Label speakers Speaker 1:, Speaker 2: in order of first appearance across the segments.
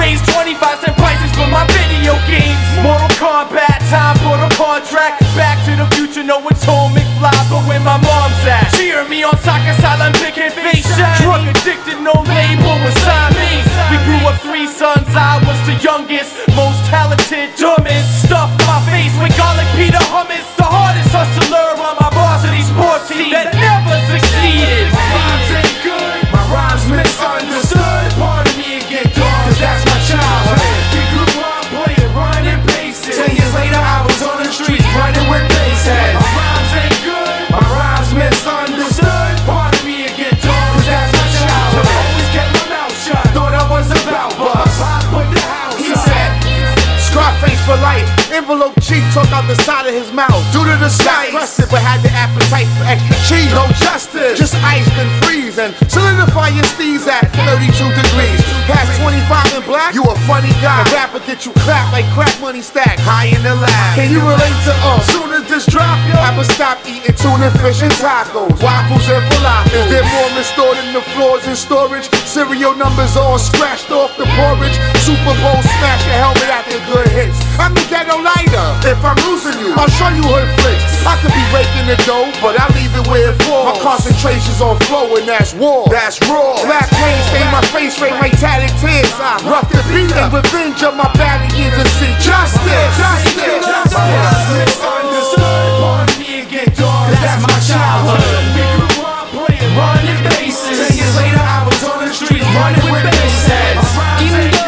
Speaker 1: raised 25-cent prices for my video games. Mortal Kombat, time for the contract. Back to the future, no one told McFly, but where my mom's at. She heard me on soccer silent, big and face shiny. Drug addicted, no label would sign me. We grew up 3 sons, I was the youngest, most talented, dumbest. Stuffed my face with garlic Peter hummus. The hardest hustler on my varsity sports team that never succeeded.
Speaker 2: My rhymes ain't good, my rhymes misunderstood. Pardon me and get dark, cause that's my childhood. We grew up playing, running bases. 10 years later I was on the streets, running with bass heads. My rhymes ain't good, my rhymes misunderstood. Pardon me and get dark, cause that's my childhood. Always kept my mouth shut, thought I was about bust. Put the house he up. Said, Scarface for life, envelope cheap, talk out the side of his mouth. Due to the sky, trusted, but had the appetite for extra cheese. No justice, just ice and freeze and solidify your steez at 32 degrees. Past 25 in black, you a funny guy. A rapper that you clap like crack money stack high in the lab. Can you relate to us? Soon as this drop, yo, I'ma stop eating tuna fish and tacos, waffles and falafel. Is there more restored in the floors in storage? Serial numbers all scratched off the porridge. Super Bowl smash your helmet after good hits. I'm the ghetto lighter. If I'm losing you, I'll show you hood flicks. I could be raking the dough, but I leave it where it falls. My concentration's on flow and that's war. That's raw. Black pain stain my face, straight my tatted tears. I rough the beat and revenge of my bad years to see justice. Justice. Misunderstood. Pardon me and get dark. That's my childhood. We grew up playing, running bases. 10 years later I was on the streets, running with bass heads. My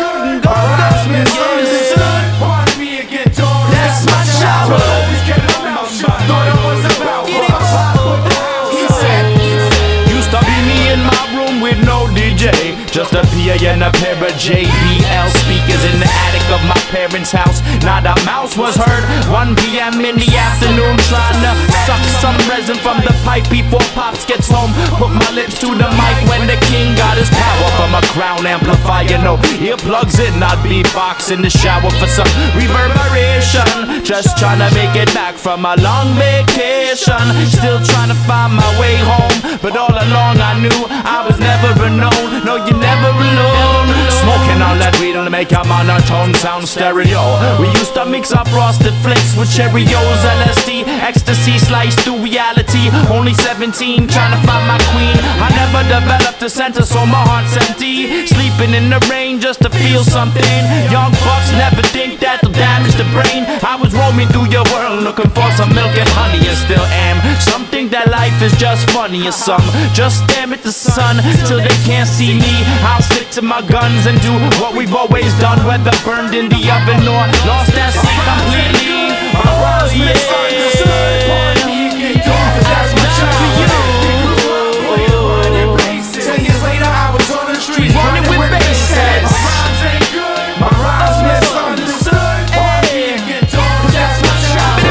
Speaker 2: rhymes misunderstood. Pardon me and get dark. That's my childhood. Always kept my mouth shut, thought I was about bust. He said,
Speaker 1: used to be me in my room with no DJ, just a PA and a pair of JBL speakers in the attic of my parents' house. Not a mouse was heard. 1 p.m. in the afternoon, trying to suck some resin from the pipe before Pops gets home. Put my lips to the mic when the king got his power from a crown amplifier. No earplugs in, I'd beatbox in the shower for some reverberation. Just trying to make it back from a long vacation. Still trying to find my way home, but all along I knew I was never alone. No, you're never alone. Smoking all that weed to make a monotone sound stereo. We used to mix up frosted flakes with Cheerios, LSD, ecstasy sliced through reality. Only 17, trying to find my queen. I never developed a center, so my heart's empty. Sleeping in the rain just to feel something. Young bucks never think that'll damage the brain. I was roaming through your world looking for some milk and honey, and still am. Some think that life is just funny, and some just stare at the sun till they can't see me. I'll stick to my guns and do what we've always done, whether burned in the oven or lost at sea completely. Oh yeah.
Speaker 2: pardon me and get dark, cause that's my childhood. We grew up playing, running bases. 10 years later I was on the streets, running with bass heads. My rhymes ain't good, my rhymes misunderstood. Pardon me and get dark, cause that's my childhood.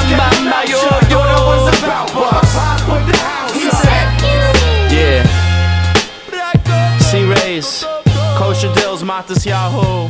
Speaker 2: Thought I was about bust. Put the house he said,
Speaker 1: yeah. C-Rays, Kosher Dills, Matas Yahoo.